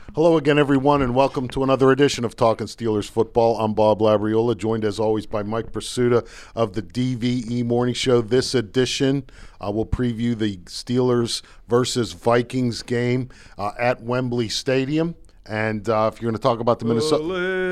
Hello again, everyone, and welcome to another edition of Talking Steelers Football. I'm Bob Labriola, joined as always by Mike Pursuta of the DVE Morning Show. This edition will preview the Steelers versus Vikings game at Wembley Stadium. And if you're going to talk about the Minnesota,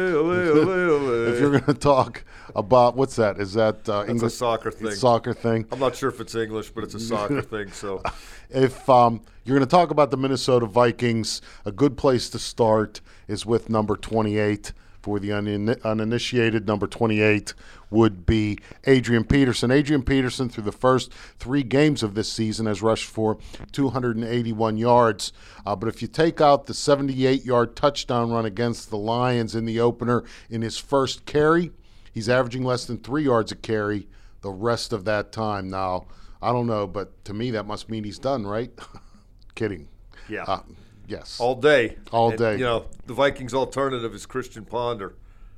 if you're going to talk about what's that? Is that English? It's a soccer thing. It's soccer thing. I'm not sure if it's English, but it's a soccer thing. So, if you're going to talk about the Minnesota Vikings, a good place to start is with number 28. For the uninitiated, number 28 would be Adrian Peterson. Adrian Peterson, through the first 3 games of this season, has rushed for 281 yards. But if you take out the 78-yard touchdown run against the Lions in the opener in his first carry, he's averaging less than 3 yards a carry the rest of that time. Now, I don't know, but to me that must mean he's done, right? Kidding. Yeah. Yes. All day. All day. And, the Vikings' alternative is Christian Ponder.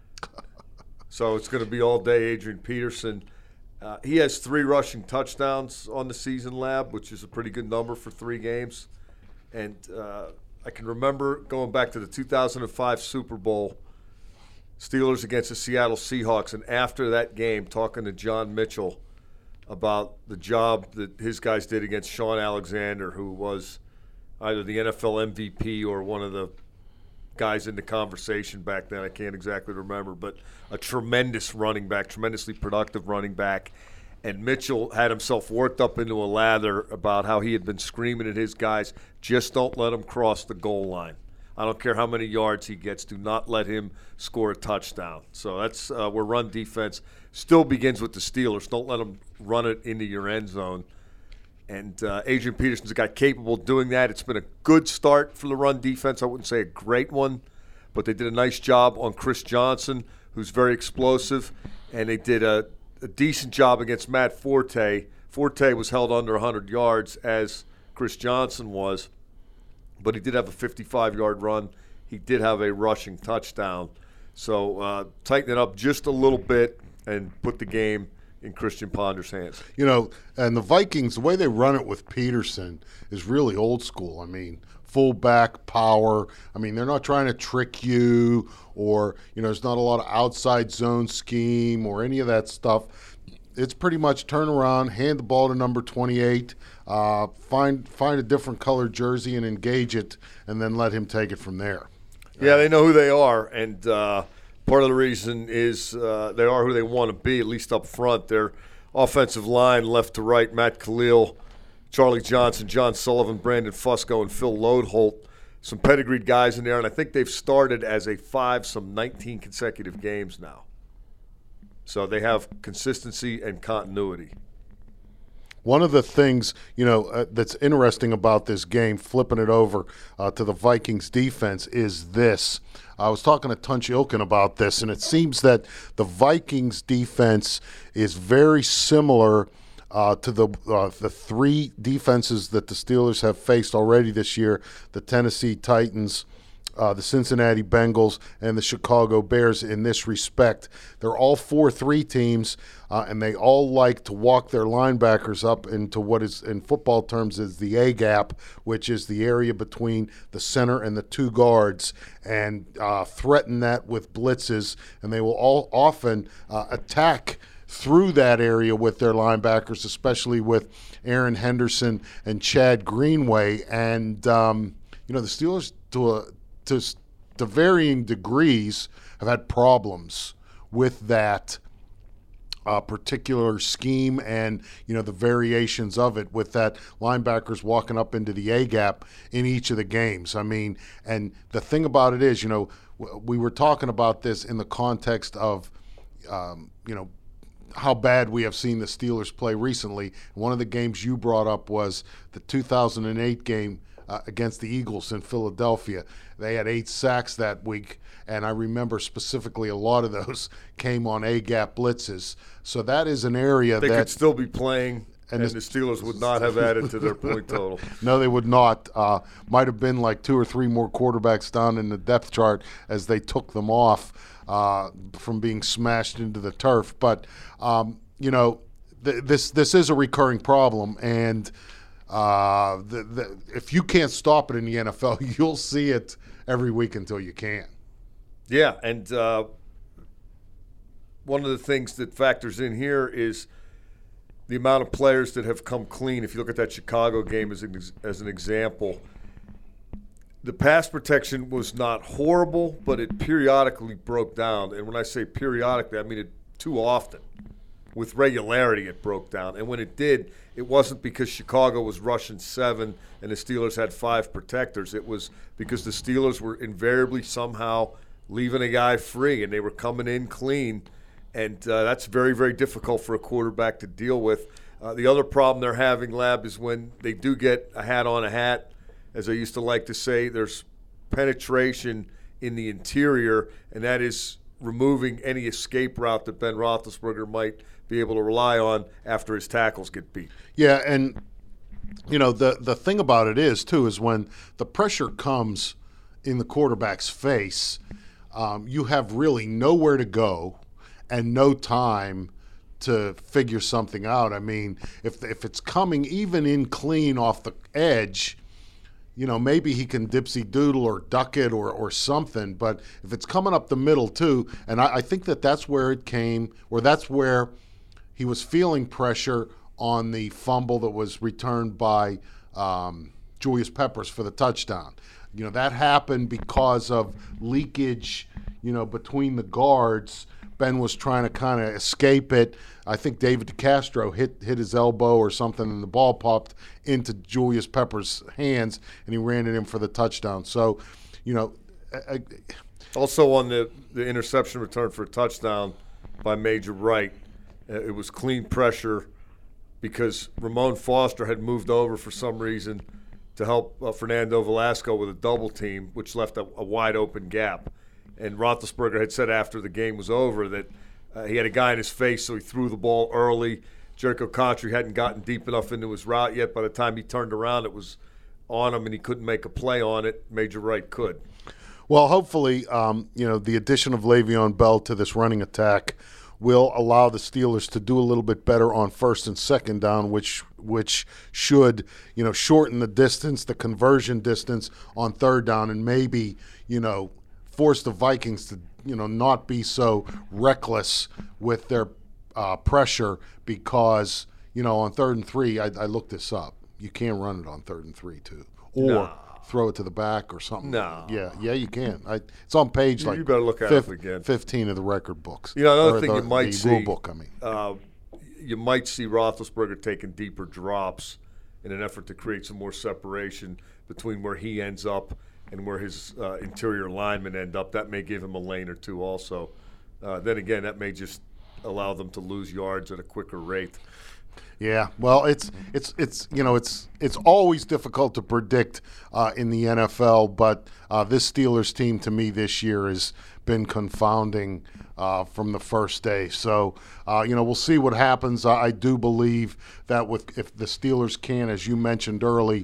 So it's going to be all day Adrian Peterson. He has 3 rushing touchdowns on the season, Lab, which is a pretty good number for 3 games. And I can remember going back to the 2005 Super Bowl, Steelers against the Seattle Seahawks, and after that game talking to John Mitchell about the job that his guys did against Sean Alexander, who was either the NFL MVP or one of the guys in the conversation back then. I can't exactly remember, but a tremendous running back, tremendously productive running back. And Mitchell had himself worked up into a lather about how he had been screaming at his guys, just don't let him cross the goal line. I don't care how many yards he gets. Do not let him score a touchdown. So that's where run defense still begins with the Steelers. Don't let them run it into your end zone. And Adrian Peterson's a guy capable of doing that. It's been a good start for the run defense. I wouldn't say a great one, but they did a nice job on Chris Johnson, who's very explosive. And they did a decent job against Matt Forte. Forte was held under 100 yards, as Chris Johnson was, but he did have a 55-yard run. He did have a rushing touchdown. So tighten it up just a little bit and put the game in Christian Ponder's hands. And the Vikings, the way they run it with Peterson is really old school. I mean, fullback power. I mean, they're not trying to trick you or, there's not a lot of outside zone scheme or any of that stuff. It's pretty much turn around, hand the ball to number 28, find a different colored jersey and engage it, and then let him take it from there. Yeah, they know who they are, and part of the reason is they are who they want to be, at least up front. Their offensive line, left to right, Matt Khalil, Charlie Johnson, John Sullivan, Brandon Fusco, and Phil Lodeholt. Some pedigreed guys in there, and I think they've started as a 19 consecutive games now. So they have consistency and continuity. One of the things, that's interesting about this game, flipping it over to the Vikings defense, is this. I was talking to Tunch Ilkin about this, and it seems that the Vikings defense is very similar to the 3 defenses that the Steelers have faced already this year, the Tennessee Titans, the Cincinnati Bengals, and the Chicago Bears in this respect. They're all 4-3 teams, and they all like to walk their linebackers up into what is, in football terms, is the A-gap, which is the area between the center and the 2 guards, and threaten that with blitzes, and they will all often attack through that area with their linebackers, especially with Aaron Henderson and Chad Greenway. And, the Steelers, to varying degrees, have had problems with that particular scheme and, the variations of it, with that linebackers walking up into the A-gap in each of the games. I mean, and the thing about it is, we were talking about this in the context of, how bad we have seen the Steelers play recently. One of the games you brought up was the 2008 game against the Eagles in Philadelphia. They had 8 sacks that week, and I remember specifically a lot of those came on A-gap blitzes. So that is an area they that could still be playing, and the Steelers would not have added to their point total. No, they would not. Might have been like 2 or 3 more quarterbacks down in the depth chart as they took them off from being smashed into the turf. But, this is a recurring problem, and If you can't stop it in the NFL, you'll see it every week until you can. Yeah, and one of the things that factors in here is the amount of players that have come clean. If you look at that Chicago game as an example, the pass protection was not horrible, but it periodically broke down. And when I say periodically, I mean it too often. With regularity, it broke down. And when it did, it wasn't because Chicago was rushing 7 and the Steelers had 5 protectors. It was because the Steelers were invariably somehow leaving a guy free, and they were coming in clean. And that's very, very difficult for a quarterback to deal with. The other problem they're having, Lab, is when they do get a hat on a hat, as I used to like to say, there's penetration in the interior, and that is removing any escape route that Ben Roethlisberger might be able to rely on after his tackles get beat. Yeah, and the thing about it is too is when the pressure comes in the quarterback's face, you have really nowhere to go and no time to figure something out. I mean, if it's coming even in clean off the edge, maybe he can dipsy doodle or duck it or something. But if it's coming up the middle too, and I think that's where it came, or that's where he was feeling pressure on the fumble that was returned by Julius Peppers for the touchdown. That happened because of leakage, between the guards. Ben was trying to kind of escape it. I think David DeCastro hit his elbow or something, and the ball popped into Julius Peppers' hands, and he ran it in for the touchdown. So, also on the interception return for a touchdown by Major Wright, it was clean pressure because Ramon Foster had moved over for some reason to help Fernando Velasco with a double team, which left a wide open gap. And Roethlisberger had said after the game was over that he had a guy in his face, so he threw the ball early. Jericho Contry hadn't gotten deep enough into his route yet. By the time he turned around, it was on him, and he couldn't make a play on it. Major Wright could. Well, hopefully, the addition of Le'Veon Bell to this running attack will allow the Steelers to do a little bit better on first and second down, which should, shorten the distance, the conversion distance on third down, and maybe, force the Vikings to, not be so reckless with their pressure because, on 3rd and 3, I looked this up. You can't run it on 3rd and 3 too, or throw it to the back or something. No. Yeah, you can. It's on page you better look at it again. 15 of the record books. Another thing you might see. The rule book, I mean. You might see Roethlisberger taking deeper drops in an effort to create some more separation between where he ends up and where his interior linemen end up. That may give him a lane or two also. Then again, that may just allow them to lose yards at a quicker rate. Yeah, well, it's always difficult to predict in the NFL, but this Steelers team to me this year has been confounding from the first day. So, we'll see what happens. I do believe that if the Steelers can, as you mentioned early,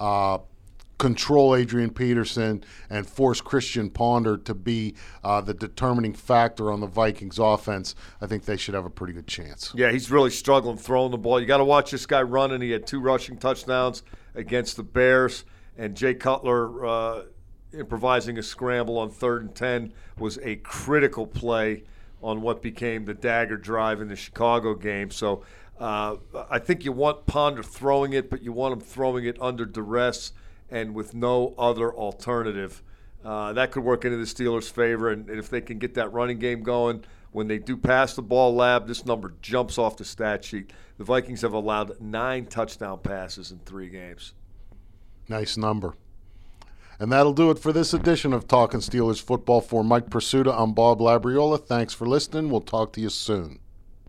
control Adrian Peterson and force Christian Ponder to be the determining factor on the Vikings offense, I think they should have a pretty good chance. Yeah, he's really struggling throwing the ball. You got to watch this guy running. He had 2 rushing touchdowns against the Bears, and Jay Cutler improvising a scramble on 3rd and 10 was a critical play on what became the dagger drive in the Chicago game. So I think you want Ponder throwing it, but you want him throwing it under duress and with no other alternative. That could work into the Steelers' favor, and if they can get that running game going, when they do pass the ball, Lab, this number jumps off the stat sheet. The Vikings have allowed 9 touchdown passes in 3 games. Nice number. And that'll do it for this edition of Talking Steelers Football. For Mike Pursuta, I'm Bob Labriola. Thanks for listening. We'll talk to you soon.